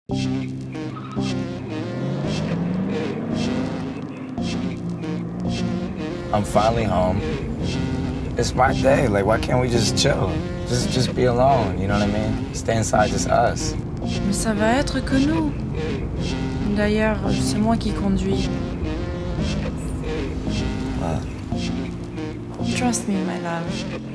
I'm finally home. It's my day. Like, why can't we just chill? Just be alone, you know what I mean? Stay inside, just us. Mais ça va être que nous. D'ailleurs, c'est moi qui conduis. Trust me, my love.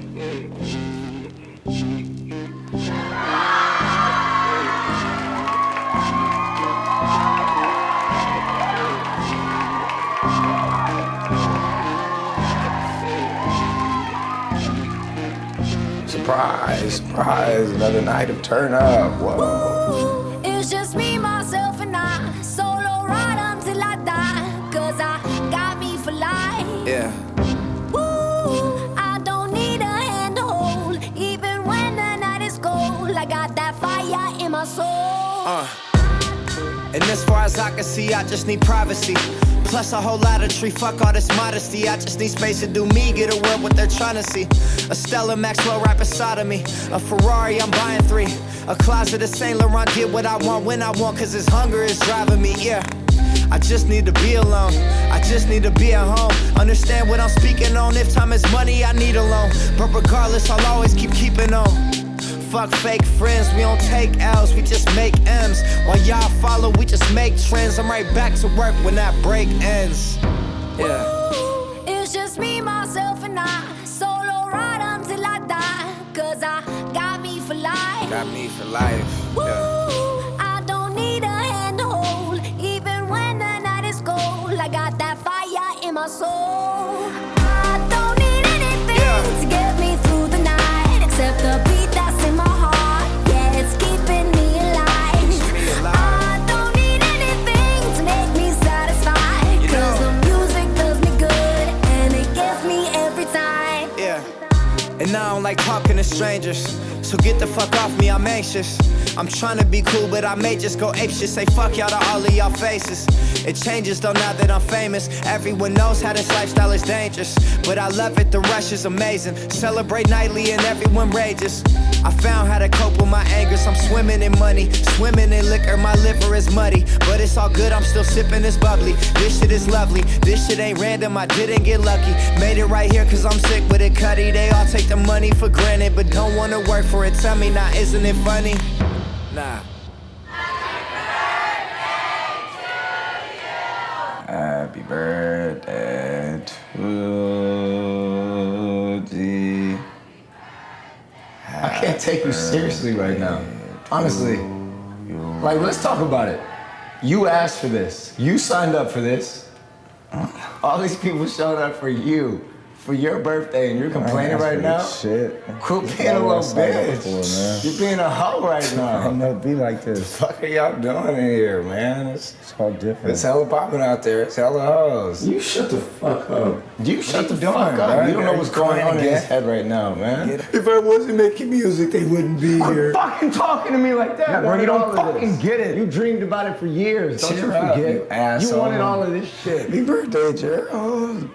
Surprise, surprise, another night of turn up. Whoa. It's just me, myself, and I. Solo ride until I die. Cause I got me for life. Yeah. I don't need a hand to hold. Even when the night is cold, I got that fire in my soul. And as far as I can see, I just need privacy. Plus a whole lot of tree, fuck all this modesty. I just need space to do me, get away what they're trying to see. A Stella Maxwell right beside of me. A Ferrari, I'm buying 3. A closet of Saint Laurent, get what I want when I want, cause this hunger is driving me, yeah. I just need to be alone, I just need to be at home. Understand what I'm speaking on, if time is money, I need a loan. But regardless, I'll always keeping on. Fuck fake friends, we don't take L's, we just make M's. While y'all follow, we just make trends. I'm right back to work when that break ends. Yeah. It's just me, myself, and I. Solo ride until I die. Cause I got me for life. Got me for life. Yeah. I don't need a hand to hold. Even when the night is cold, I got that fire in my soul. I don't need anything to get me through the night, except the beat that's in my heart. Yeah, it's keeping me alive. I don't need anything to make me satisfied. Cause the music does me good and it gets me every time. Yeah. And I don't like talking to strangers, so get the fuck off me, I'm anxious. I'm trying to be cool, but I may just go apeshit. Say fuck y'all to all of y'all faces. It changes though now that I'm famous. Everyone knows how this lifestyle is dangerous, but I love it, the rush is amazing. Celebrate nightly and everyone rages. I found how to cope with my anger, so I'm swimming in money, swimming in liquor, my liver is muddy. But it's all good, I'm still sipping this bubbly. This shit is lovely, this shit ain't random, I didn't get lucky. Made it right here cause I'm sick with it, Cuddy. They all take the money for granted, but don't wanna work for it. Tell me now, isn't it funny? Nah. Happy birthday to thee. I can't take you seriously right now. Honestly. Like, let's talk about it. You asked for this. You signed up for this. All these people showed up for you, for your birthday, and you're complaining right now? Shit. Quit being a little bitch. You're being a hoe right now. I'm not be like this. What the fuck are y'all doing in here, man? It's all different. It's hella popping out there. It's hella hoes. You shut the fuck up. You shut the fuck up. You don't know what's going on in his head right now, man. If I wasn't making music, they wouldn't be here. Fucking talking to me like that, bro. You don't fucking get it. You dreamed about it for years. Don't you Cheer up, forget? you asshole. You wanted all of this shit. Happy birthday, Gerald.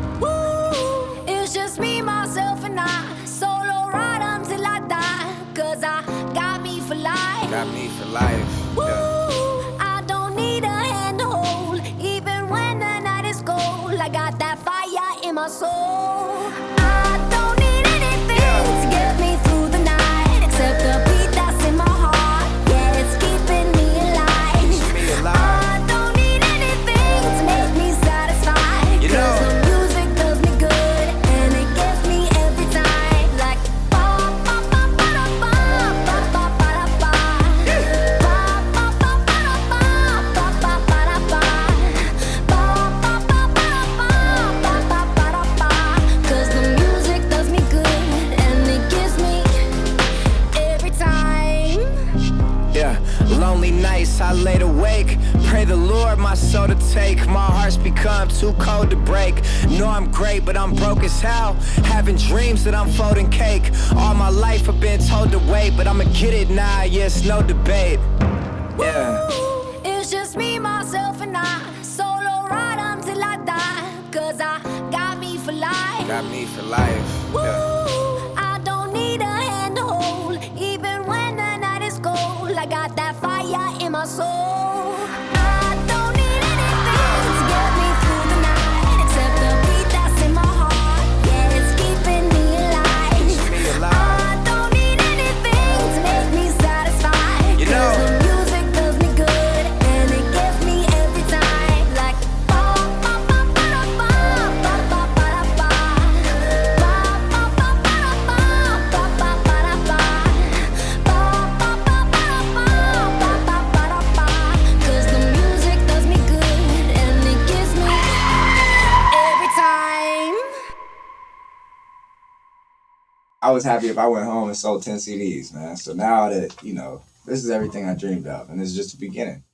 It's just me, myself, and I. Solo ride until I die. Cause I got me for life. Got me for life. Yeah. I don't need a hand to hold. Even when the night is cold, I got that fire in my soul. I don't need anything to get me through the night, except the beat that's in my heart. Yeah, it's keeping me alive. I don't need anything to make me satisfied. You know. Cause the music does me good and it gets me every time. Like ba ba ba ba da ba ba ba ba da ba. Ba ba ba ba da ba ba ba ba da ba. Ba ba ba ba da ba ba ba ba da ba. Cause the music does me good and it gives me every time. Yeah, lonely nights I laid awake. Pray the Lord my soul to take. My heart's become too cold to break. Know I'm great, but I'm broke as hell. Having dreams that I'm folding cake. All my life I've been told to wait, but I'ma get it now, yeah, it's no debate. Yeah. It's just me, myself, and I. Solo ride until I die. Cause I got me for life. Got me for life. Yeah. I don't need a hand to hold. Even when the night is cold, I got that fire fire in my soul. I don't need anything to get me through the night except the beat that's in my heart. Yeah, it's keeping me alive. I don't need anything to make me satisfied. You know. 'Cause the music does me good and it gets me every time. Like ba ba ba ba ba ba ba ba ba ba ba ba ba ba ba ba ba ba ba. 'Cause the music does me good and it gives me every time. I was happy if I went home and sold 10 CDs, man. So now that, you know, this is everything I dreamed of, and this is just the beginning.